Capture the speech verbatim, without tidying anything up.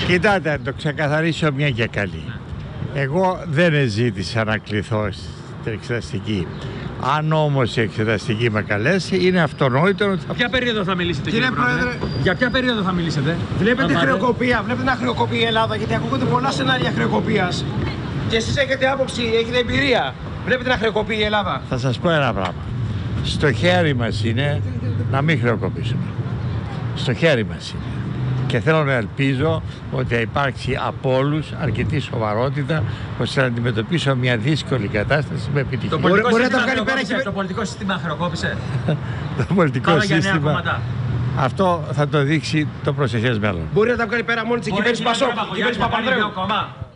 Κοιτάτε, να το ξεκαθαρίσω μια και καλή. Εγώ δεν ζήτησα να κληθώ στην εξεταστική. Αν όμως η εξεταστική με καλέσει, είναι αυτονόητο ότι θα... Ποια περίοδο θα μιλήσετε, κύριε, κύριε Πρόεδρε? Πρόεδρε? Για ποια περίοδο θα μιλήσετε? Βλέπετε Αν χρεοκοπία, βλέπετε να χρεοκοπεί η Ελλάδα, γιατί ακούγονται πολλά σενάρια χρεοκοπίας. Και εσείς έχετε άποψη, έχετε εμπειρία. Βλέπετε να χρεοκοπεί η Ελλάδα. Θα σας πω ένα πράγμα. Στο χέρι μας είναι να μην χρεοκοπήσουμε. Στο χέρι μας είναι. Και θέλω να ελπίζω ότι θα υπάρξει από όλους αρκετή σοβαρότητα ώστε να αντιμετωπίσω μια δύσκολη κατάσταση με επιτυχία. Το πολιτικό, Μπορεί, σύστημα, μπορεί να χρεοκόπησε, πέρα... το πολιτικό σύστημα χρεοκόπησε. Το πολιτικό Πάμε για νέα σύστημα. κόμματα. Αυτό θα το δείξει το προσεχές μέλλον. Μπορεί να τα βγάλει πέρα μόνη της η κυβέρνηση Πασόκ, η κυβέρνηση Παπανδρέου.